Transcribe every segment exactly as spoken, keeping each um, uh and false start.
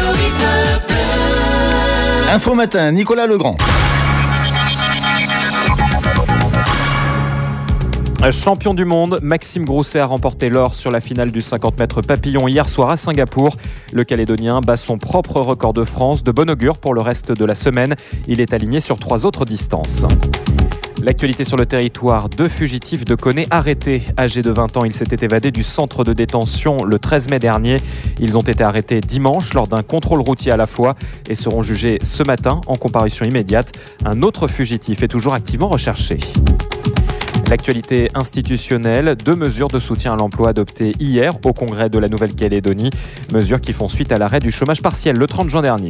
Info Matin, Nicolas Legrand. Champion du monde, Maxime Grousset a remporté l'or sur la finale du cinquante mètres papillon hier soir à Singapour. Le Calédonien bat son propre record de France, de bon augure pour le reste de la semaine. Il est aligné sur trois autres distances. L'actualité sur le territoire, deux fugitifs de Koné arrêtés. Âgés de vingt ans, ils s'étaient évadés du centre de détention le treize mai dernier. Ils ont été arrêtés dimanche lors d'un contrôle routier à la fois et seront jugés ce matin en comparution immédiate. Un autre fugitif est toujours activement recherché. L'actualité institutionnelle, deux mesures de soutien à l'emploi adoptées hier au Congrès de la Nouvelle-Calédonie. Mesures qui font suite à l'arrêt du chômage partiel le trente juin dernier.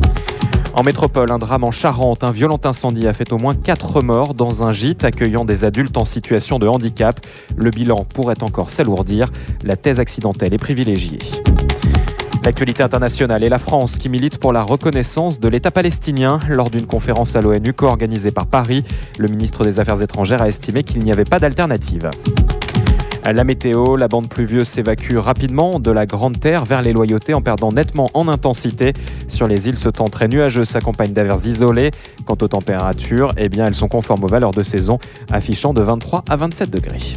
En métropole, un drame en Charente. Un violent incendie a fait au moins quatre morts dans un gîte accueillant des adultes en situation de handicap. Le bilan pourrait encore s'alourdir. La thèse accidentelle est privilégiée. L'actualité internationale est la France qui milite pour la reconnaissance de l'État palestinien. Lors d'une conférence à l'ONU co-organisée par Paris, le ministre des Affaires étrangères a estimé qu'il n'y avait pas d'alternative. La météo, la bande pluvieuse s'évacue rapidement de la Grande Terre vers les Loyautés en perdant nettement en intensité. Sur les îles, ce temps très nuageux s'accompagne d'averses isolées. Quant aux températures, eh bien, elles sont conformes aux valeurs de saison, affichant de vingt-trois à vingt-sept degrés.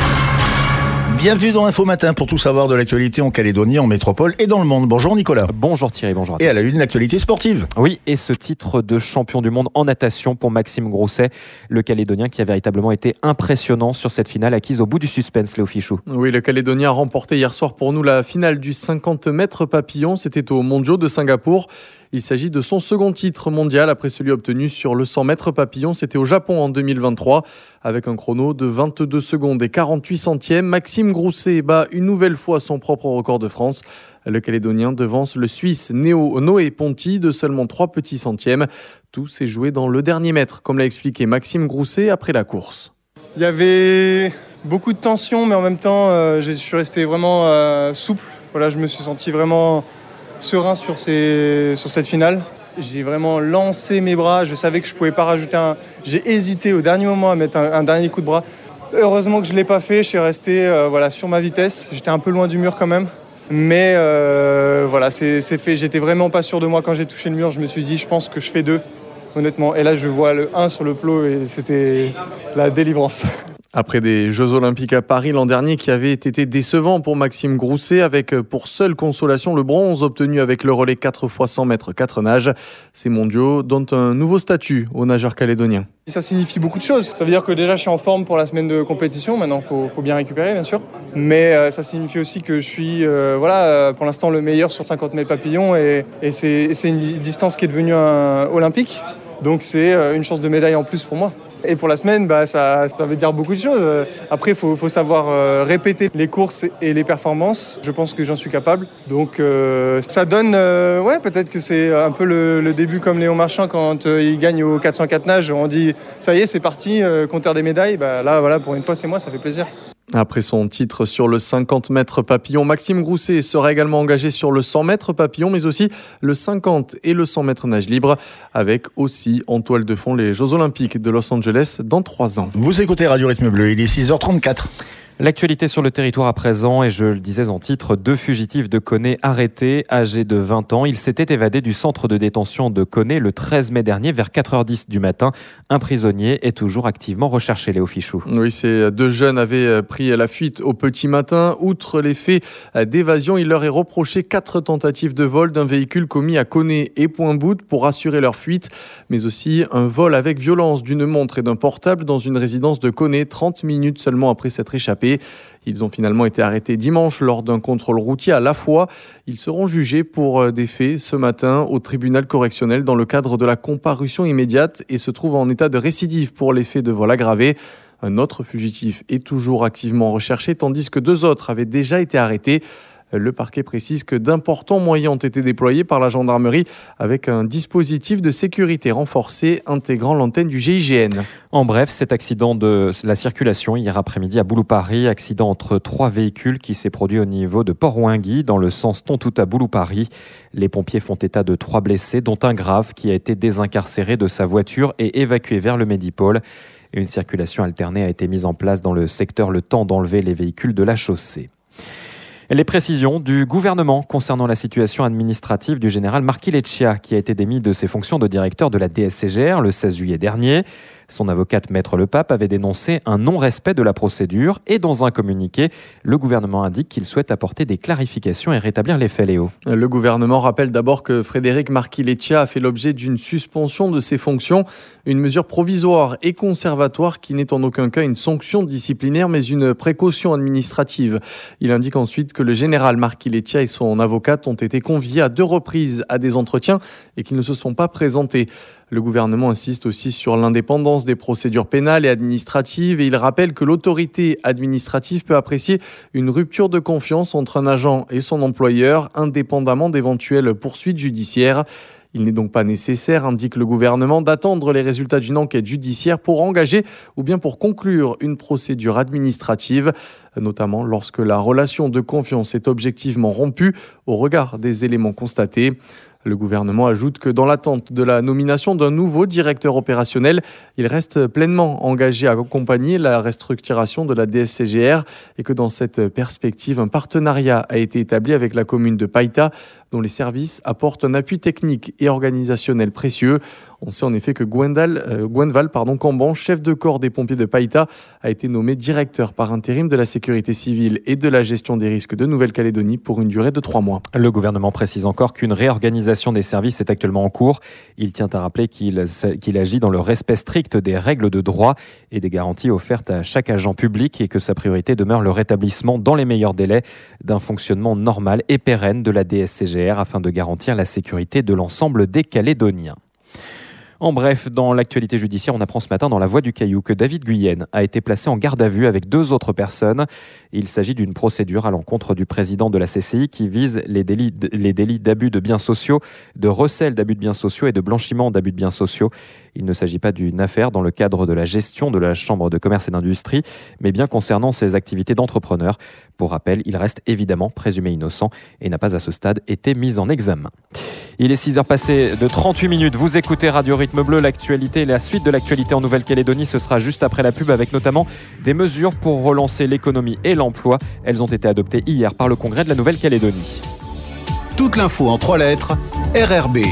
Bienvenue dans Info Matin pour tout savoir de l'actualité en Calédonie, en métropole et dans le monde. Bonjour Nicolas. Bonjour Thierry, bonjour à tous. Et à la une, l'actualité sportive. Oui, et ce titre de champion du monde en natation pour Maxime Grousset, le Calédonien qui a véritablement été impressionnant sur cette finale acquise au bout du suspense, Léo Fichou. Oui, le Calédonien a remporté hier soir pour nous la finale du cinquante mètres papillon. C'était aux Mondiaux de Singapour. Il s'agit de son second titre mondial après celui obtenu sur le cent mètres papillon. C'était au Japon en deux mille vingt-trois. Avec un chrono de vingt-deux secondes et quarante-huit centièmes, Maxime Grousset bat une nouvelle fois son propre record de France. Le Calédonien devance le Suisse Néo, Noé Ponty de seulement trois petits centièmes. Tout s'est joué dans le dernier mètre, comme l'a expliqué Maxime Grousset après la course. Il y avait beaucoup de tension, mais en même temps, euh, je suis resté vraiment euh, souple. Voilà, je me suis senti vraiment serein sur, ces, sur cette finale. J'ai vraiment lancé mes bras, je savais que je ne pouvais pas rajouter un... J'ai hésité au dernier moment à mettre un, un dernier coup de bras. Heureusement que je ne l'ai pas fait, je suis resté euh, voilà, sur ma vitesse. J'étais un peu loin du mur quand même. Mais euh, voilà, c'est, c'est fait. J'étais vraiment pas sûr de moi quand j'ai touché le mur. Je me suis dit, je pense que je fais deux, honnêtement. Et là, je vois le un sur le plot et c'était la délivrance. Après des Jeux Olympiques à Paris l'an dernier qui avaient été décevants pour Maxime Grousset, avec pour seule consolation le bronze obtenu avec le relais quatre fois cent mètres quatre nages. Ces mondiaux donnent un nouveau statut aux nageurs calédoniens. Ça signifie beaucoup de choses. Ça veut dire que déjà je suis en forme pour la semaine de compétition. Maintenant, il faut, faut bien récupérer, bien sûr. Mais euh, ça signifie aussi que je suis euh, voilà, pour l'instant le meilleur sur cinquante mètres papillon. Et, et c'est, c'est une distance qui est devenue un, olympique. Donc c'est une chance de médaille en plus pour moi. Et pour la semaine, bah, ça, ça veut dire beaucoup de choses. Après, il faut, faut savoir euh, répéter les courses et les performances. Je pense que j'en suis capable. Donc, euh, ça donne... Euh, ouais, peut-être que c'est un peu le, le début comme Léon Marchand quand euh, il gagne au quatre cent quatre nages. On dit, ça y est, c'est parti, euh, compteur des médailles. Bah, là, voilà, pour une fois, c'est moi, ça fait plaisir. Après son titre sur le cinquante mètres papillon, Maxime Grousset sera également engagé sur le cent mètres papillon, mais aussi le cinquante et le cent mètres nage libre, avec aussi en toile de fond les Jeux Olympiques de Los Angeles dans trois ans. Vous écoutez Radio Rythme Bleu, il est six heures trente-quatre. L'actualité sur le territoire à présent, et je le disais en titre, deux fugitifs de Koné arrêtés, âgés de vingt ans. Ils s'étaient évadés du centre de détention de Koné le treize mai dernier vers quatre heures dix du matin. Un prisonnier est toujours activement recherché, Léo Fichou. Oui, ces deux jeunes avaient pris la fuite au petit matin. Outre les faits d'évasion, il leur est reproché quatre tentatives de vol d'un véhicule commis à Koné et Pointe-Boute pour assurer leur fuite, mais aussi un vol avec violence d'une montre et d'un portable dans une résidence de Koné, trente minutes seulement après s'être échappés. Ils ont finalement été arrêtés dimanche lors d'un contrôle routier à La Foix. Ils seront jugés pour des faits ce matin au tribunal correctionnel dans le cadre de la comparution immédiate et se trouvent en état de récidive pour les faits de vol aggravé. Un autre fugitif est toujours activement recherché tandis que deux autres avaient déjà été arrêtés. Le parquet précise que d'importants moyens ont été déployés par la gendarmerie avec un dispositif de sécurité renforcé intégrant l'antenne du G I G N. En bref, cet accident de la circulation hier après-midi à Boulou-Paris, accident entre trois véhicules qui s'est produit au niveau de Port-Ouingui dans le sens Tontouta à Boulou-Paris. Les pompiers font état de trois blessés, dont un grave qui a été désincarcéré de sa voiture et évacué vers le Médipôle. Une circulation alternée a été mise en place dans le secteur le temps d'enlever les véhicules de la chaussée. Les précisions du gouvernement concernant la situation administrative du général Marchi Leccia, qui a été démis de ses fonctions de directeur de la D S C G R le seize juillet dernier. Son avocate Maître Le Pape avait dénoncé un non-respect de la procédure et dans un communiqué, le gouvernement indique qu'il souhaite apporter des clarifications et rétablir les faits, Léo. Le gouvernement rappelle d'abord que Frédéric Marchi Leccia a fait l'objet d'une suspension de ses fonctions, une mesure provisoire et conservatoire qui n'est en aucun cas une sanction disciplinaire mais une précaution administrative. Il indique ensuite que le général Marchi Leccia et son avocate ont été conviés à deux reprises à des entretiens et qu'ils ne se sont pas présentés. Le gouvernement insiste aussi sur l'indépendance des procédures pénales et administratives et il rappelle que l'autorité administrative peut apprécier une rupture de confiance entre un agent et son employeur, indépendamment d'éventuelles poursuites judiciaires. Il n'est donc pas nécessaire, indique le gouvernement, d'attendre les résultats d'une enquête judiciaire pour engager ou bien pour conclure une procédure administrative, notamment lorsque la relation de confiance est objectivement rompue au regard des éléments constatés. Le gouvernement ajoute que dans l'attente de la nomination d'un nouveau directeur opérationnel, il reste pleinement engagé à accompagner la restructuration de la D S C G R et que dans cette perspective, un partenariat a été établi avec la commune de Païta, dont les services apportent un appui technique et organisationnel précieux. On sait en effet que Gwendal, euh, Gwenval pardon, Camban, chef de corps des pompiers de Païta, a été nommé directeur par intérim de la sécurité civile et de la gestion des risques de Nouvelle-Calédonie pour une durée de trois mois. Le gouvernement précise encore qu'une réorganisation des services est actuellement en cours. Il tient à rappeler qu'il, qu'il agit dans le respect strict des règles de droit et des garanties offertes à chaque agent public et que sa priorité demeure le rétablissement dans les meilleurs délais d'un fonctionnement normal et pérenne de la D S C G R afin de garantir la sécurité de l'ensemble des Calédoniens. En bref, dans l'actualité judiciaire, on apprend ce matin dans La Voix du Caillou que David Guyenne a été placé en garde à vue avec deux autres personnes. Il s'agit d'une procédure à l'encontre du président de la C C I qui vise les délits, les délits d'abus de biens sociaux, de recel d'abus de biens sociaux et de blanchiment d'abus de biens sociaux. Il ne s'agit pas d'une affaire dans le cadre de la gestion de la Chambre de commerce et d'industrie, mais bien concernant ses activités d'entrepreneur. Pour rappel, il reste évidemment présumé innocent et n'a pas à ce stade été mis en examen. Il est six heures passées de trente-huit minutes. Vous écoutez Radio Rythme Bleu, l'actualité, la suite de l'actualité en Nouvelle-Calédonie. Ce sera juste après la pub avec notamment des mesures pour relancer l'économie et l'emploi. Elles ont été adoptées hier par le Congrès de la Nouvelle-Calédonie. Toute l'info en trois lettres, R R B.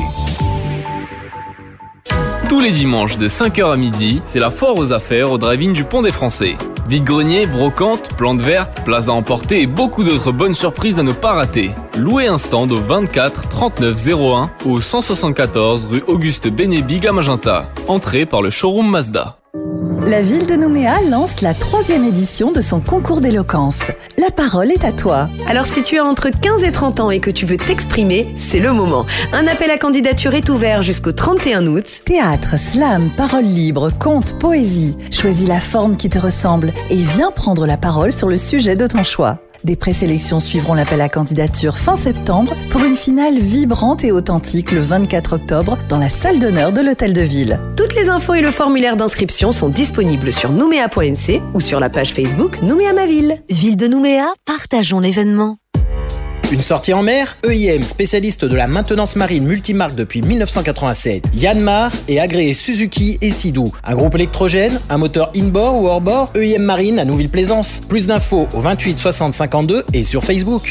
Tous les dimanches de cinq heures à midi, c'est la foire aux affaires au drive-in du Pont des Français. Vide-grenier, brocante, plantes vertes, places à emporter et beaucoup d'autres bonnes surprises à ne pas rater. Louez un stand au vingt-quatre trente-neuf zéro un ou au cent soixante-quatorze rue Auguste Bénébig à Magenta. Entrée par le showroom Mazda. La ville de Nouméa lance la troisième édition de son concours d'éloquence. La parole est à toi. Alors si tu as entre quinze et trente ans et que tu veux t'exprimer, c'est le moment. Un appel à candidature est ouvert jusqu'au trente et un août. Théâtre, slam, parole libre, conte, poésie. Choisis la forme qui te ressemble et viens prendre la parole sur le sujet de ton choix. Des présélections suivront l'appel à candidature fin septembre pour une finale vibrante et authentique le vingt-quatre octobre dans la salle d'honneur de l'Hôtel de Ville. Toutes les infos et le formulaire d'inscription sont disponibles sur nouméa point n c ou sur la page Facebook Nouméa ma ville. Ville de Nouméa, partageons l'événement. Une sortie en mer? E I M, spécialiste de la maintenance marine multimarque depuis mille neuf cent quatre-vingt-sept. Yanmar est agréé Suzuki et Sidou. Un groupe électrogène, un moteur in-bord ou hors-bord? E I M Marine à Nouville-Plaisance. Plus d'infos au vingt-huit soixante cinquante-deux et sur Facebook.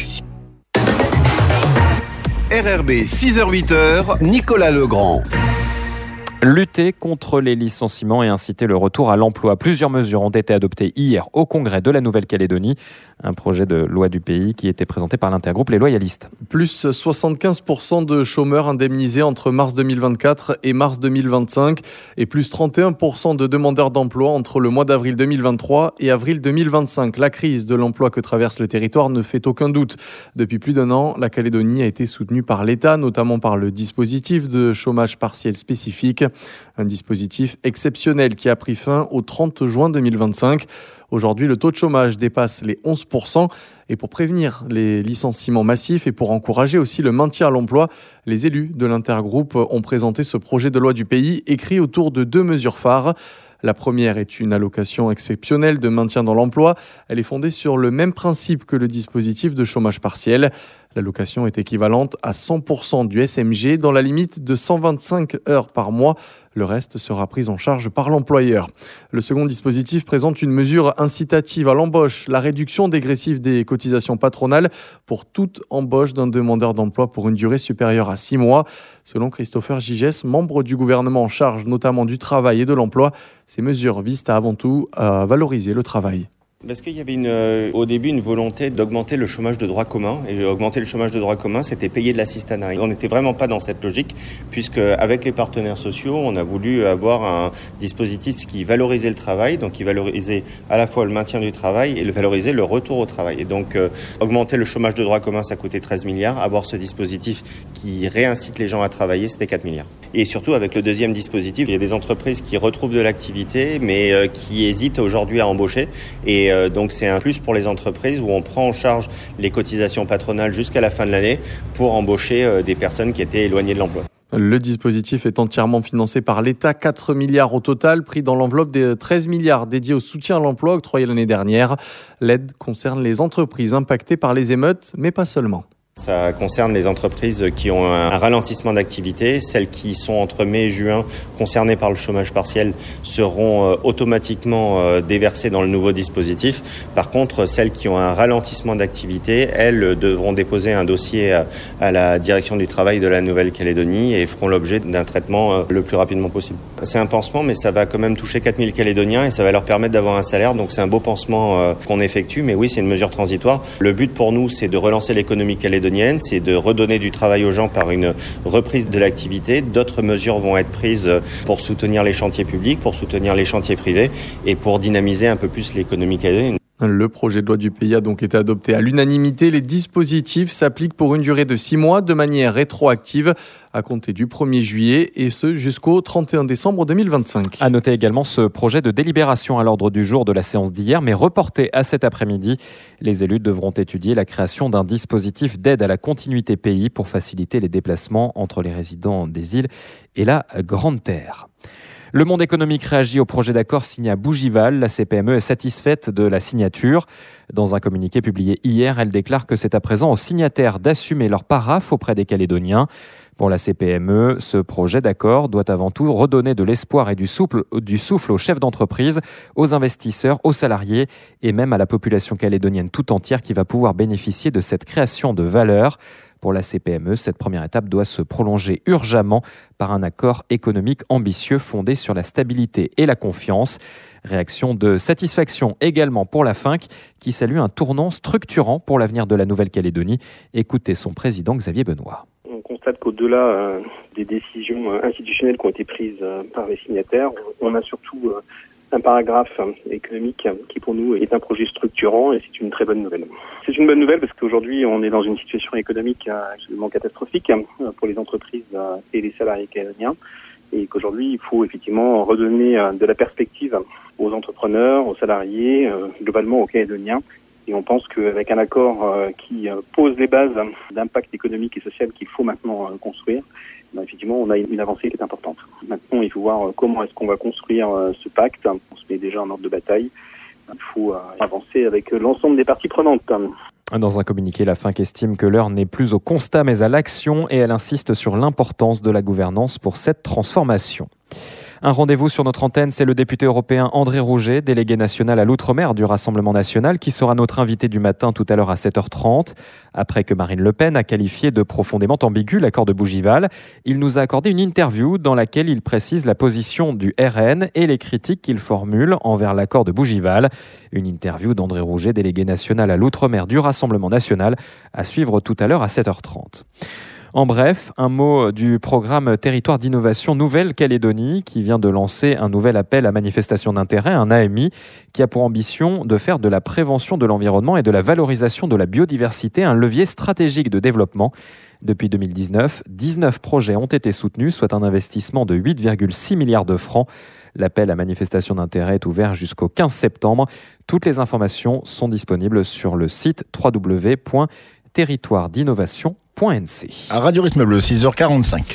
R R B, six heures huit heures, Nicolas Legrand. Lutter contre les licenciements et inciter le retour à l'emploi. Plusieurs mesures ont été adoptées hier au Congrès de la Nouvelle-Calédonie. Un projet de loi du pays qui était présenté par l'intergroupe Les Loyalistes. Plus soixante-quinze pour cent de chômeurs indemnisés entre mars deux mille vingt-quatre et mars deux mille vingt-cinq et plus trente et un pour cent de demandeurs d'emploi entre le mois d'avril deux mille vingt-trois et avril deux mille vingt-cinq. La crise de l'emploi que traverse le territoire ne fait aucun doute. Depuis plus d'un an, la Calédonie a été soutenue par l'État, notamment par le dispositif de chômage partiel spécifique. Un dispositif exceptionnel qui a pris fin au trente juin deux mille vingt-cinq. Aujourd'hui, le taux de chômage dépasse les onze pour cent. Et pour prévenir les licenciements massifs et pour encourager aussi le maintien à l'emploi, les élus de l'intergroupe ont présenté ce projet de loi du pays écrit autour de deux mesures phares. La première est une allocation exceptionnelle de maintien dans l'emploi. Elle est fondée sur le même principe que le dispositif de chômage partiel. L'allocation est équivalente à cent pour cent du S M G dans la limite de cent vingt-cinq heures par mois. Le reste sera pris en charge par l'employeur. Le second dispositif présente une mesure incitative à l'embauche, la réduction dégressive des cotisations patronales pour toute embauche d'un demandeur d'emploi pour une durée supérieure à six mois. Selon Christopher Gigès, membre du gouvernement en charge notamment du travail et de l'emploi, ces mesures visent avant tout à valoriser le travail. Parce qu'il y avait une, euh, au début une volonté d'augmenter le chômage de droit commun. Et augmenter le chômage de droit commun, c'était payer de l'assistanat. On n'était vraiment pas dans cette logique, puisque avec les partenaires sociaux, on a voulu avoir un dispositif qui valorisait le travail, donc qui valorisait à la fois le maintien du travail et le valorisait le retour au travail. Et donc, euh, augmenter le chômage de droit commun, ça coûtait treize milliards. Avoir ce dispositif qui réincite les gens à travailler, c'était quatre milliards. Et surtout, avec le deuxième dispositif, il y a des entreprises qui retrouvent de l'activité, mais euh, qui hésitent aujourd'hui à embaucher. Et euh, donc, c'est un plus pour les entreprises où on prend en charge les cotisations patronales jusqu'à la fin de l'année pour embaucher euh, des personnes qui étaient éloignées de l'emploi. Le dispositif est entièrement financé par l'État, quatre milliards au total, pris dans l'enveloppe des treize milliards dédiés au soutien à l'emploi octroyé l'année dernière. L'aide concerne les entreprises impactées par les émeutes, mais pas seulement. Ça concerne les entreprises qui ont un ralentissement d'activité. Celles qui sont entre mai et juin concernées par le chômage partiel seront automatiquement déversées dans le nouveau dispositif. Par contre, celles qui ont un ralentissement d'activité, elles devront déposer un dossier à la direction du travail de la Nouvelle-Calédonie et feront l'objet d'un traitement le plus rapidement possible. C'est un pansement, mais ça va quand même toucher quatre mille Calédoniens et ça va leur permettre d'avoir un salaire. Donc c'est un beau pansement qu'on effectue, mais oui, c'est une mesure transitoire. Le but pour nous, c'est de relancer l'économie calédonienne, c'est de redonner du travail aux gens par une reprise de l'activité. D'autres mesures vont être prises pour soutenir les chantiers publics, pour soutenir les chantiers privés et pour dynamiser un peu plus l'économie calédonienne. Le projet de loi du pays a donc été adopté à l'unanimité. Les dispositifs s'appliquent pour une durée de six mois de manière rétroactive à compter du premier juillet et ce jusqu'au trente et un décembre deux mille vingt-cinq. À noter également ce projet de délibération à l'ordre du jour de la séance d'hier, mais reporté à cet après-midi. Les élus devront étudier la création d'un dispositif d'aide à la continuité pays pour faciliter les déplacements entre les résidents des îles et la Grande Terre. Le Monde économique réagit au projet d'accord signé à Bougival. La C P M E est satisfaite de la signature. Dans un communiqué publié hier, elle déclare que c'est à présent aux signataires d'assumer leur paraphe auprès des Calédoniens. Pour la C P M E, ce projet d'accord doit avant tout redonner de l'espoir et du souffle, du souffle aux chefs d'entreprise, aux investisseurs, aux salariés et même à la population calédonienne tout entière qui va pouvoir bénéficier de cette création de valeur. Pour la C P M E, cette première étape doit se prolonger urgemment par un accord économique ambitieux fondé sur la stabilité et la confiance. Réaction de satisfaction également pour la F I N C qui salue un tournant structurant pour l'avenir de la Nouvelle-Calédonie. Écoutez son président Xavier Benoît. On constate qu'au-delà euh, des décisions euh, institutionnelles qui ont été prises euh, par les signataires, on a surtout euh, un paragraphe économique qui pour nous est un projet structurant et c'est une très bonne nouvelle. C'est une bonne nouvelle parce qu'aujourd'hui on est dans une situation économique absolument catastrophique pour les entreprises et les salariés calédoniens et qu'aujourd'hui il faut effectivement redonner de la perspective aux entrepreneurs, aux salariés, globalement aux Calédoniens. Et on pense qu'avec un accord qui pose les bases d'impact économique et social qu'il faut maintenant construire, ben effectivement, on a une avancée qui est importante. Maintenant, il faut voir comment est-ce qu'on va construire ce pacte. On se met déjà en ordre de bataille. Il faut avancer avec l'ensemble des parties prenantes. Dans un communiqué, la F I N C estime que l'heure n'est plus au constat mais à l'action et elle insiste sur l'importance de la gouvernance pour cette transformation. Un rendez-vous sur notre antenne, c'est le député européen André Rouget, délégué national à l'Outre-mer du Rassemblement national, qui sera notre invité du matin tout à l'heure à sept heures trente. Après que Marine Le Pen a qualifié de profondément ambigu l'accord de Bougival, il nous a accordé une interview dans laquelle il précise la position du R N et les critiques qu'il formule envers l'accord de Bougival. Une interview d'André Rouget, délégué national à l'Outre-mer du Rassemblement national, à suivre tout à l'heure à sept heures trente. En bref, un mot du programme Territoire d'innovation Nouvelle-Calédonie qui vient de lancer un nouvel appel à manifestation d'intérêt, un A M I, qui a pour ambition de faire de la prévention de l'environnement et de la valorisation de la biodiversité un levier stratégique de développement. Depuis deux mille dix-neuf, dix-neuf projets ont été soutenus, soit un investissement de huit virgule six milliards de francs. L'appel à manifestation d'intérêt est ouvert jusqu'au quinze septembre. Toutes les informations sont disponibles sur le site w w w point territoire d'innovation point n c. À Radio Rythme Bleu, six heures quarante-cinq.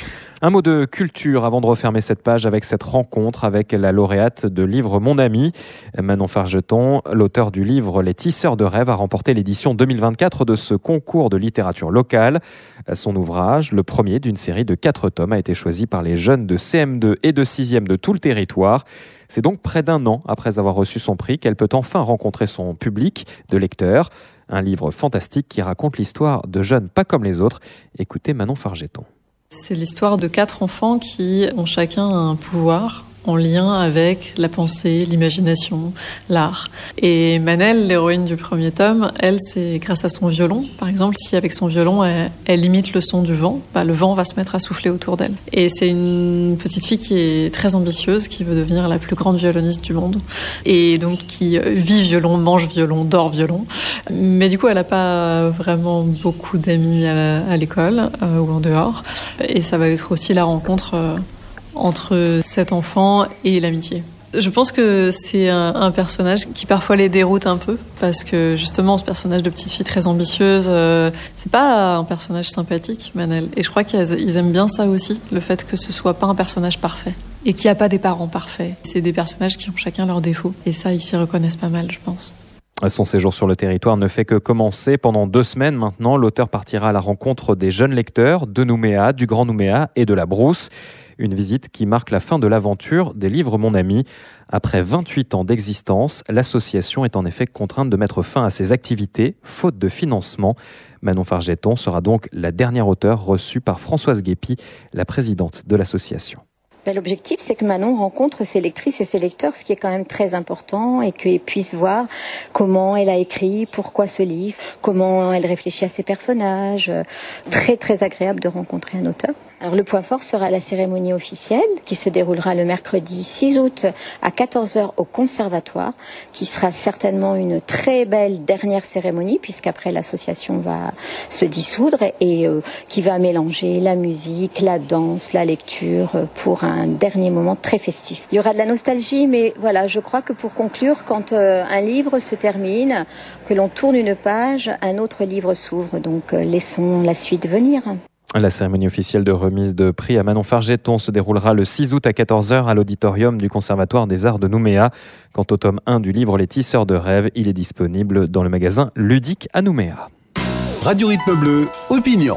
Un mot de culture avant de refermer cette page avec cette rencontre avec la lauréate de livre Mon Ami. Manon Fargeton, l'auteur du livre Les Tisseurs de rêves, a remporté l'édition deux mille vingt-quatre de ce concours de littérature locale. Son ouvrage, le premier d'une série de quatre tomes, a été choisi par les jeunes de C M deux et de sixième de tout le territoire. C'est donc près d'un an après avoir reçu son prix qu'elle peut enfin rencontrer son public de lecteurs. Un livre fantastique qui raconte l'histoire de jeunes pas comme les autres. Écoutez Manon Fargeton. C'est l'histoire de quatre enfants qui ont chacun un pouvoir en lien avec la pensée, l'imagination, l'art. Et Manel, l'héroïne du premier tome, elle, c'est grâce à son violon. Par exemple, si avec son violon, elle, elle imite le son du vent, bah, le vent va se mettre à souffler autour d'elle. Et c'est une petite fille qui est très ambitieuse, qui veut devenir la plus grande violoniste du monde. Et donc qui vit violon, mange violon, dort violon. Mais du coup, elle n'a pas vraiment beaucoup d'amis à, à l'école euh, ou en dehors. Et ça va être aussi la rencontre euh, entre cet enfant et l'amitié. Je pense que c'est un, un personnage qui parfois les déroute un peu, parce que justement ce personnage de petite fille très ambitieuse, euh, c'est pas un personnage sympathique, Manel. Et je crois qu'ils aiment bien ça aussi, le fait que ce soit pas un personnage parfait et qu'il n'y a pas des parents parfaits. C'est des personnages qui ont chacun leurs défauts, et ça ils s'y reconnaissent pas mal, je pense. Son séjour sur le territoire ne fait que commencer. Pendant deux semaines maintenant, l'auteur partira à la rencontre des jeunes lecteurs de Nouméa, du Grand Nouméa et de la Brousse. Une visite qui marque la fin de l'aventure des livres Mon Ami. Après vingt-huit ans d'existence, l'association est en effet contrainte de mettre fin à ses activités, faute de financement. Manon Fargeton sera donc la dernière auteure reçue par Françoise Guépy, la présidente de l'association. Ben, l'objectif, c'est que Manon rencontre ses lectrices et ses lecteurs, ce qui est quand même très important, et qu'ils puissent voir comment elle a écrit, pourquoi ce livre, comment elle réfléchit à ses personnages. Très, très agréable de rencontrer un auteur. Alors, le point fort sera la cérémonie officielle qui se déroulera le mercredi six août à quatorze heures au Conservatoire, qui sera certainement une très belle dernière cérémonie, puisqu'après l'association va se dissoudre et euh, qui va mélanger la musique, la danse, la lecture euh, pour un dernier moment très festif. Il y aura de la nostalgie, mais voilà, je crois que pour conclure, quand euh, un livre se termine, que l'on tourne une page, un autre livre s'ouvre. Donc euh, laissons la suite venir. La cérémonie officielle de remise de prix à Manon Fargeton se déroulera le six août à quatorze heures à l'auditorium du Conservatoire des Arts de Nouméa. Quant au tome un du livre Les Tisseurs de rêves, il est disponible dans le magasin Ludique à Nouméa. Radio Rythme Bleu, opinion.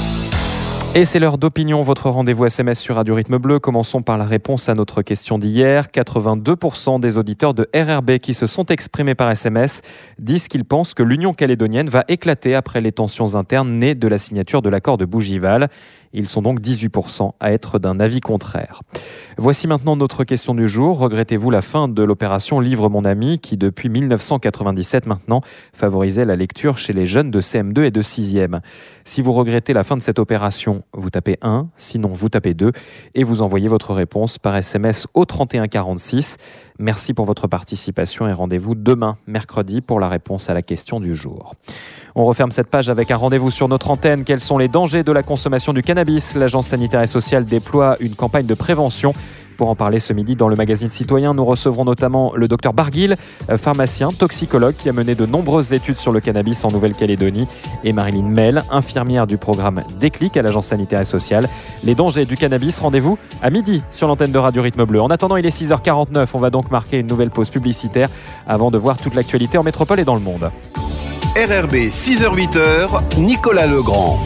Et c'est l'heure d'opinion, votre rendez-vous S M S sur Radio Rythme Bleu. Commençons par la réponse à notre question d'hier. quatre-vingt-deux pour cent des auditeurs de R R B qui se sont exprimés par S M S disent qu'ils pensent que l'Union calédonienne va éclater après les tensions internes nées de la signature de l'accord de Bougival. Ils sont donc dix-huit pour cent à être d'un avis contraire. Voici maintenant notre question du jour. Regrettez-vous la fin de l'opération Livre Mon Ami qui, depuis mille neuf cent quatre-vingt-dix-sept maintenant, favorisait la lecture chez les jeunes de C M deux et de sixième? Si vous regrettez la fin de cette opération, vous tapez un, sinon vous tapez deux et vous envoyez votre réponse par S M S au trente et un quarante-six. Merci pour votre participation et rendez-vous demain, mercredi, pour la réponse à la question du jour. On referme cette page avec un rendez-vous sur notre antenne. Quels sont les dangers de la consommation du cannabis? L'Agence sanitaire et sociale déploie une campagne de prévention. Pour en parler ce midi dans le magazine Citoyen, nous recevrons notamment le docteur Barguil, pharmacien, toxicologue qui a mené de nombreuses études sur le cannabis en Nouvelle-Calédonie, et Marilyn Mel, infirmière du programme Déclic à l'Agence sanitaire et sociale. Les dangers du cannabis, rendez-vous à midi sur l'antenne de Radio Rythme Bleu. En attendant, il est six heures quarante-neuf. On va donc marquer une nouvelle pause publicitaire avant de voir toute l'actualité en métropole et dans le monde. R R B six heures huit heures, Nicolas Legrand.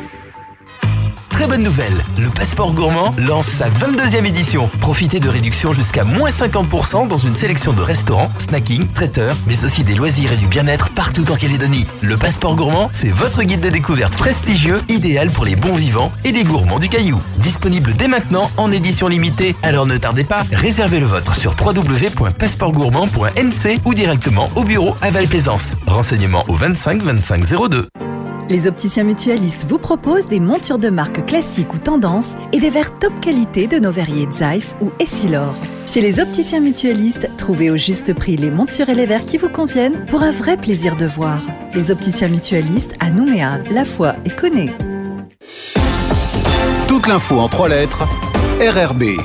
Très bonne nouvelle, le Passeport Gourmand lance sa vingt-deuxième édition. Profitez de réductions jusqu'à moins cinquante pour cent dans une sélection de restaurants, snacking, traiteurs, mais aussi des loisirs et du bien-être partout en Calédonie. Le Passeport Gourmand, c'est votre guide de découverte prestigieux, idéal pour les bons vivants et les gourmands du Caillou. Disponible dès maintenant en édition limitée, alors ne tardez pas, réservez le vôtre sur w w w point passeport gourmand point n c ou directement au bureau à Val-Plaisance. Renseignements au vingt-cinq vingt-cinq zéro deux. Les opticiens mutualistes vous proposent des montures de marque classique ou tendance et des verres top qualité de nos verriers Zeiss ou Essilor. Chez les opticiens mutualistes, trouvez au juste prix les montures et les verres qui vous conviennent pour un vrai plaisir de voir. Les opticiens mutualistes à Nouméa, La Foix et Coné. Toute l'info en trois lettres, R R B.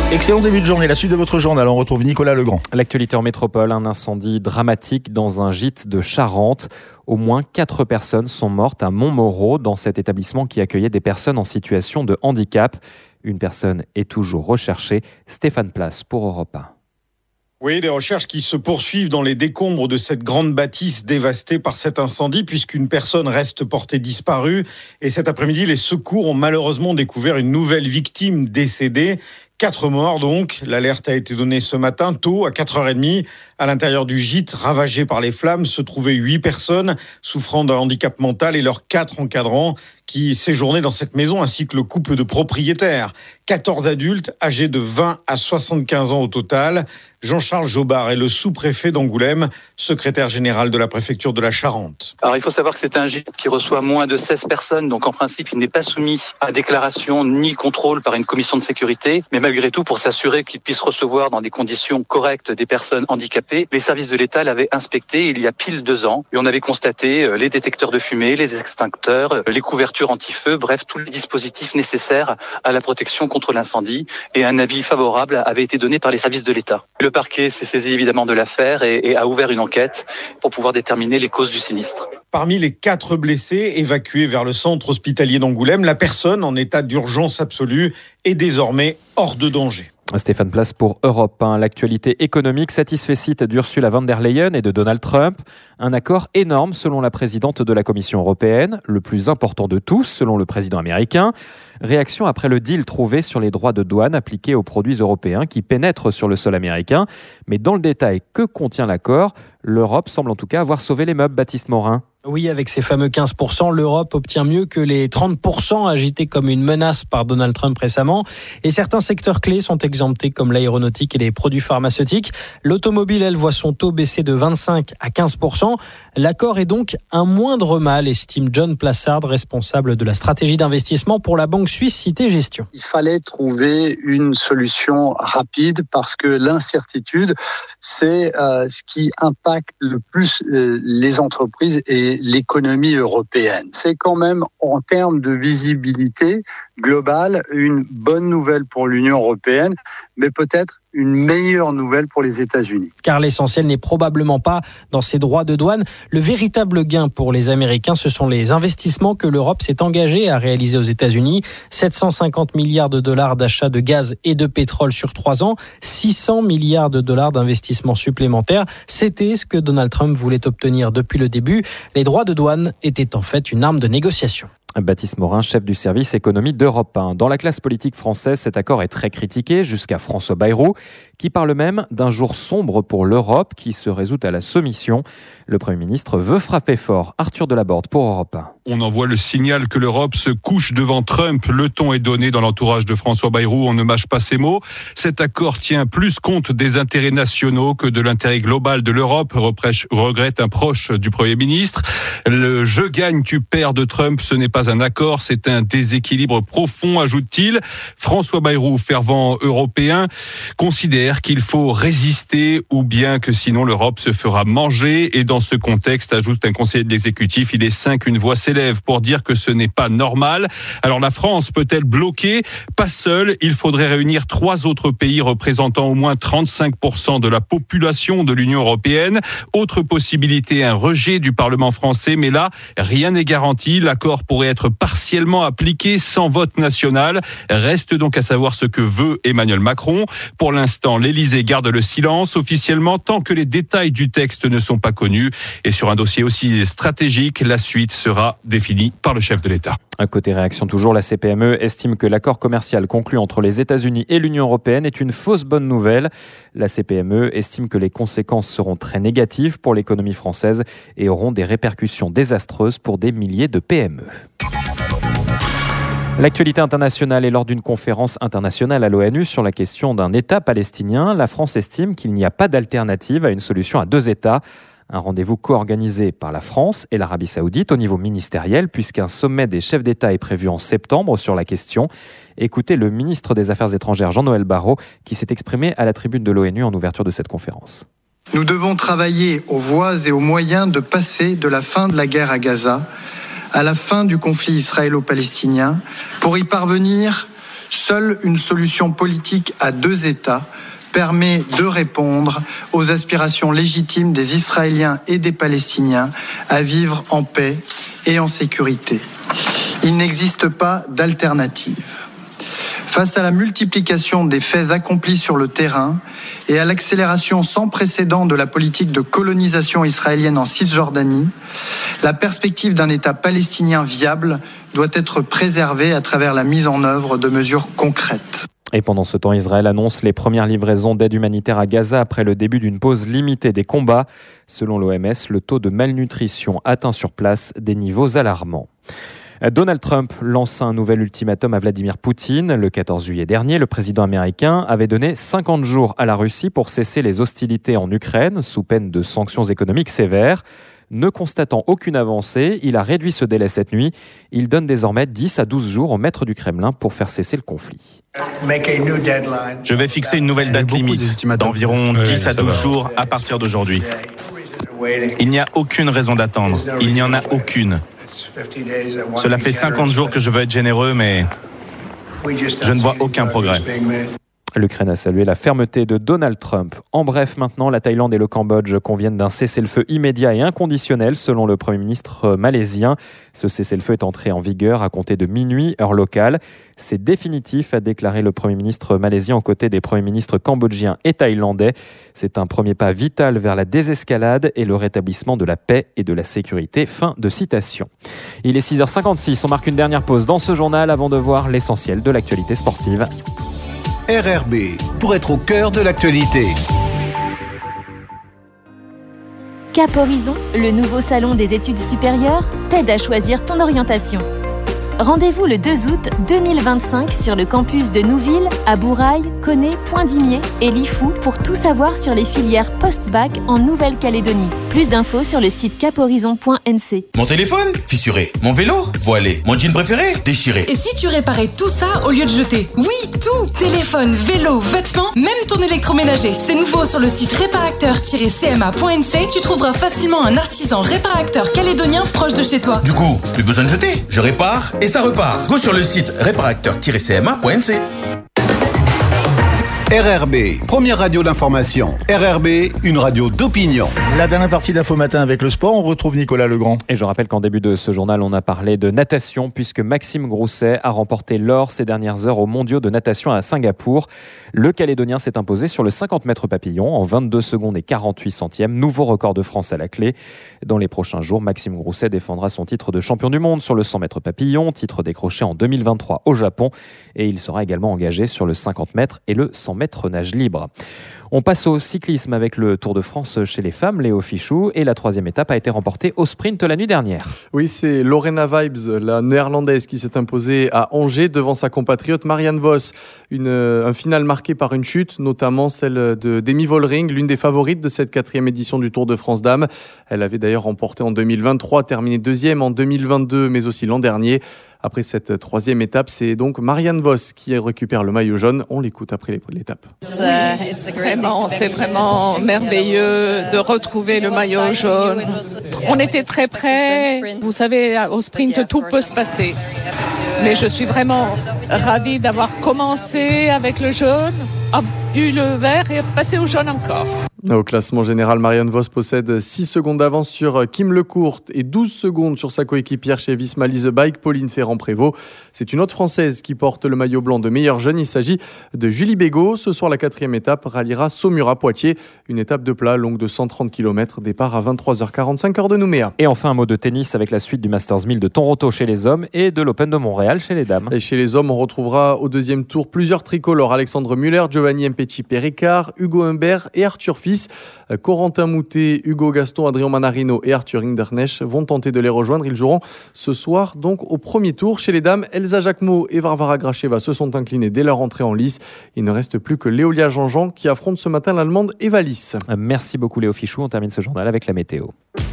Excellent début de journée. La suite de votre journal, on retrouve Nicolas Legrand. L'actualité en métropole, un incendie dramatique dans un gîte de Charente. Au moins quatre personnes sont mortes à Montmoreau, dans cet établissement qui accueillait des personnes en situation de handicap. Une personne est toujours recherchée. Stéphane Place pour Europe un. Oui, des recherches qui se poursuivent dans les décombres de cette grande bâtisse dévastée par cet incendie, puisqu'une personne reste portée disparue. Et cet après-midi, les secours ont malheureusement découvert une nouvelle victime décédée. Quatre morts donc. L'alerte a été donnée ce matin, tôt, à quatre heures trente. À l'intérieur du gîte, ravagé par les flammes, se trouvaient huit personnes souffrant d'un handicap mental et leurs quatre encadrants qui séjournaient dans cette maison, ainsi que le couple de propriétaires. quatorze adultes âgés de vingt à soixante-quinze ans au total. Jean-Charles Jobard est le sous-préfet d'Angoulême, secrétaire général de la préfecture de la Charente. Alors il faut savoir que c'est un gîte qui reçoit moins de seize personnes, donc en principe il n'est pas soumis à déclaration ni contrôle par une commission de sécurité, mais malgré tout pour s'assurer qu'il puisse recevoir dans des conditions correctes des personnes handicapées, les services de l'État l'avaient inspecté il y a pile deux ans et on avait constaté les détecteurs de fumée, les extincteurs, les couvertures anti-feu, bref tous les dispositifs nécessaires à la protection contre l'incendie, et un avis favorable avait été donné par les services de l'État. Le parquet s'est saisi évidemment de l'affaire et, et a ouvert une enquête pour pouvoir déterminer les causes du sinistre. Parmi les quatre blessés évacués vers le centre hospitalier d'Angoulême, la personne en état d'urgence absolue est désormais hors de danger. Stéphane Place pour Europe un. L'actualité économique satisfait d'Ursula von der Leyen et de Donald Trump. Un accord énorme selon la présidente de la Commission européenne, le plus important de tous selon le président américain. Réaction après le deal trouvé sur les droits de douane appliqués aux produits européens qui pénètrent sur le sol américain. Mais dans le détail, que contient l'accord ? L'Europe semble en tout cas avoir sauvé les meubles, Baptiste Morin. Oui, avec ses fameux quinze pour cent, l'Europe obtient mieux que les trente pour cent agités comme une menace par Donald Trump récemment. Et certains secteurs clés sont exemptés comme l'aéronautique et les produits pharmaceutiques. L'automobile, elle, voit son taux baisser de vingt-cinq à quinze pour cent. L'accord est donc un moindre mal, estime John Plassard, responsable de la stratégie d'investissement pour la banque suisse Cité Gestion. Il fallait trouver une solution rapide parce que l'incertitude, c'est euh, ce qui impacte le plus euh, les entreprises et l'économie européenne. C'est quand même, en termes de visibilité globale, une bonne nouvelle pour l'Union européenne, mais peut-être une meilleure nouvelle pour les États-Unis. Car l'essentiel n'est probablement pas dans ces droits de douane. Le véritable gain pour les Américains, ce sont les investissements que l'Europe s'est engagée à réaliser aux États-Unis. sept cent cinquante milliards de dollars d'achat de gaz et de pétrole sur trois ans, six cents milliards de dollars d'investissements supplémentaires. C'était ce que Donald Trump voulait obtenir depuis le début. Les droits de douane étaient en fait une arme de négociation. Baptiste Morin, chef du service économie d'Europe un. Dans la classe politique française, cet accord est très critiqué, jusqu'à François Bayrou, qui parle même d'un jour sombre pour l'Europe qui se résout à la soumission. Le Premier ministre veut frapper fort. Arthur Delaborde pour Europe un. On envoie le signal que l'Europe se couche devant Trump. Le ton est donné dans l'entourage de François Bayrou. On ne mâche pas ses mots. Cet accord tient plus compte des intérêts nationaux que de l'intérêt global de l'Europe, reprêche, regrette un proche du Premier ministre. Le « je gagne, tu perds » de Trump, ce n'est pas un accord, c'est un déséquilibre profond, ajoute-t-il. François Bayrou, fervent européen, considère qu'il faut résister ou bien que sinon l'Europe se fera manger. Et dans ce contexte, ajoute un conseiller de l'exécutif, il est cinq, une voix s'élève pour dire que ce n'est pas normal. Alors la France peut-elle bloquer ? Pas seule, il faudrait réunir trois autres pays représentant au moins trente-cinq pour cent de la population de l'Union européenne. Autre possibilité, un rejet du Parlement français, mais là, rien n'est garanti. L'accord pourrait être partiellement appliqué sans vote national. Reste donc à savoir ce que veut Emmanuel Macron. Pour l'instant, l'Élysée garde le silence officiellement tant que les détails du texte ne sont pas connus. Et sur un dossier aussi stratégique, la suite sera définie par le chef de l'État. À côté réaction toujours, la C P M E estime que l'accord commercial conclu entre les États-Unis et l'Union européenne est une fausse bonne nouvelle. La C P M E estime que les conséquences seront très négatives pour l'économie française et auront des répercussions désastreuses pour des milliers de P M E. L'actualité internationale est lors d'une conférence internationale à l'ONU sur la question d'un État palestinien. La France estime qu'il n'y a pas d'alternative à une solution à deux États. Un rendez-vous co-organisé par la France et l'Arabie Saoudite au niveau ministériel, puisqu'un sommet des chefs d'État est prévu en septembre sur la question. Écoutez le ministre des Affaires étrangères Jean-Noël Barrot qui s'est exprimé à la tribune de l'ONU en ouverture de cette conférence. Nous devons travailler aux voies et aux moyens de passer de la fin de la guerre à Gaza à la fin du conflit israélo-palestinien. Pour y parvenir, Seule une solution politique à deux États permet de répondre aux aspirations légitimes des Israéliens et des Palestiniens à vivre en paix et en sécurité. Il n'existe pas d'alternative. Face à la multiplication des faits accomplis sur le terrain et à l'accélération sans précédent de la politique de colonisation israélienne en Cisjordanie, la perspective d'un État palestinien viable doit être préservée à travers la mise en œuvre de mesures concrètes. Et pendant ce temps, Israël annonce les premières livraisons d'aide humanitaire à Gaza après le début d'une pause limitée des combats. Selon l'O M S, le taux de malnutrition atteint sur place des niveaux alarmants. Donald Trump lance un nouvel ultimatum à Vladimir Poutine. Le quatorze juillet dernier, le président américain avait donné cinquante jours à la Russie pour cesser les hostilités en Ukraine, sous peine de sanctions économiques sévères. Ne constatant aucune avancée, il a réduit ce délai cette nuit. Il donne désormais dix à douze jours au maître du Kremlin pour faire cesser le conflit. Je vais fixer une nouvelle date limite d'environ dix à douze jours à partir d'aujourd'hui. Il n'y a aucune raison d'attendre. Il n'y en a aucune. Cela fait cinquante jours que je veux être généreux, mais je ne vois aucun progrès. L'Ukraine a salué la fermeté de Donald Trump. En bref, maintenant, la Thaïlande et le Cambodge conviennent d'un cessez-le-feu immédiat et inconditionnel, selon le Premier ministre malaisien. Ce cessez-le-feu est entré en vigueur à compter de minuit, heure locale. C'est définitif, a déclaré le Premier ministre malaisien aux côtés des Premiers ministres cambodgiens et thaïlandais. C'est un premier pas vital vers la désescalade et le rétablissement de la paix et de la sécurité. Fin de citation. Il est six heures cinquante-six, on marque une dernière pause dans ce journal avant de voir l'essentiel de l'actualité sportive. R R B, pour être au cœur de l'actualité. Cap Horizon, le nouveau salon des études supérieures, t'aide à choisir ton orientation. Rendez-vous le deux août deux mille vingt-cinq sur le campus de Nouville, à Bourail, Koné, Point-d'Imier et Lifou pour tout savoir sur les filières post-bac en Nouvelle-Calédonie. Plus d'infos sur le site cap horizon point n c. Mon téléphone, fissuré. Mon vélo, voilé. Mon jean préféré, déchiré. Et si tu réparais tout ça au lieu de jeter? Oui, tout! Téléphone, vélo, vêtements, même ton électroménager. C'est nouveau sur le site réparateur tiret c m a point n c. Tu trouveras facilement un artisan réparateur calédonien proche de chez toi. Du coup, plus besoin de jeter. Je répare et ça repart. Go sur le site réparateur tiret c m a point n c. R R B, première radio d'information. R R B, une radio d'opinion. La dernière partie d'Info Matin avec le sport, on retrouve Nicolas Legrand. Et je rappelle qu'en début de ce journal, on a parlé de natation puisque Maxime Grousset a remporté l'or ces dernières heures aux mondiaux de natation à Singapour. Le Calédonien s'est imposé sur le cinquante mètres papillon en vingt-deux secondes et quarante-huit centièmes. Nouveau record de France à la clé. Dans les prochains jours, Maxime Grousset défendra son titre de champion du monde sur le cent mètres papillon, titre décroché en deux mille vingt-trois au Japon. Et il sera également engagé sur le cinquante mètres et le cent mètres nage libre. On passe au cyclisme avec le Tour de France chez les femmes, Léo Fichou, et la troisième étape a été remportée au sprint la nuit dernière. Oui, c'est Lorena Vibes, la néerlandaise, qui s'est imposée à Angers devant sa compatriote Marianne Vos. Une, un final marqué par une chute, notamment celle de Demi Vollering, l'une des favorites de cette quatrième édition du Tour de France Dames. Elle avait d'ailleurs remporté en deux mille vingt-trois, terminé deuxième en deux mille vingt-deux, mais aussi l'an dernier. Après cette troisième étape, c'est donc Marianne Vos qui récupère le maillot jaune. On l'écoute après l'étape. Vraiment, c'est vraiment merveilleux de retrouver le maillot jaune. On était très près. Vous savez, au sprint, tout peut se passer. Mais je suis vraiment ravie d'avoir commencé avec le jaune, eu le vert et passé au jaune encore. Au classement général, Marianne Vos possède six secondes d'avance sur Kim Lecourt et douze secondes sur sa coéquipière chez Visma Lease Bike, Pauline Ferrand-Prévot. C'est une autre Française qui porte le maillot blanc de meilleure jeune. Il s'agit de Julie Bégaud. Ce soir, la quatrième étape ralliera Saumur à Poitiers. Une étape de plat longue de cent trente kilomètres. Départ à vingt-trois heures quarante-cinq heure de Nouméa. Et enfin, un mot de tennis avec la suite du Masters mille de Toronto chez les hommes et de l'Open de Montréal chez les dames. Et chez les hommes, on retrouvera au deuxième tour plusieurs tricolores. Alexandre Muller, Giovanni Mpetshi-Péricard, Hugo Humbert et Arthur Fils. Corentin Moutet, Hugo Gaston, Adrien Manarino et Arthur Hinderknecht vont tenter de les rejoindre. Ils joueront ce soir donc au premier tour. Chez les dames, Elsa Jacquemot et Varvara Gracheva se sont inclinés dès leur entrée en lice. Il ne reste plus que Léolia Jean-Jean qui affronte ce matin l'Allemande Eva Lys. Merci beaucoup Léo Fichou. On termine ce journal avec la météo.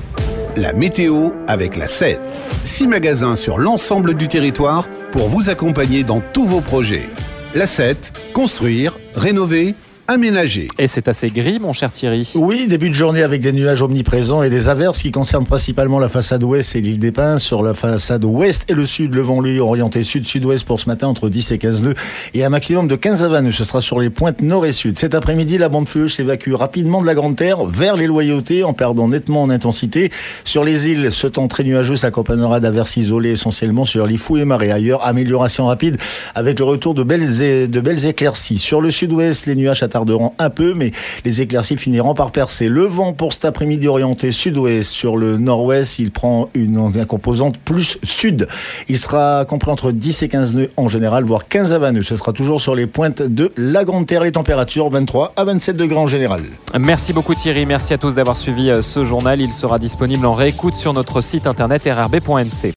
La météo avec la sept. Six magasins sur l'ensemble du territoire pour vous accompagner dans tous vos projets. La sept, construire, rénover, aménagés. Et c'est assez gris, mon cher Thierry. Oui, début de journée avec des nuages omniprésents et des averses qui concernent principalement la façade ouest et l'île des Pins. Sur la façade ouest et le sud, le vent lui orienté sud-sud-ouest pour ce matin entre dix et quinze nœuds et un maximum de quinze à vingt nœuds. Ce sera sur les pointes nord et sud. Cet après-midi, la bande fluviale s'évacue rapidement de la Grande Terre vers les Loyautés en perdant nettement en intensité. Sur les îles, ce temps très nuageux s'accompagnera d'averses isolées essentiellement sur Lifou et Marais. Ailleurs, amélioration rapide avec le retour de belles, é- de belles éclaircies. Sur le sud-ouest, les nuages s'attarderont un peu, mais les éclaircies finiront par percer. Le vent pour cet après-midi orienté sud-ouest. Sur le nord-ouest, il prend une, une composante plus sud. Il sera compris entre dix et quinze nœuds en général, voire quinze à vingt nœuds. Ce sera toujours sur les pointes de la Grande Terre. Les températures vingt-trois à vingt-sept degrés en général. Merci beaucoup Thierry. Merci à tous d'avoir suivi ce journal. Il sera disponible en réécoute sur notre site internet r r b point n c.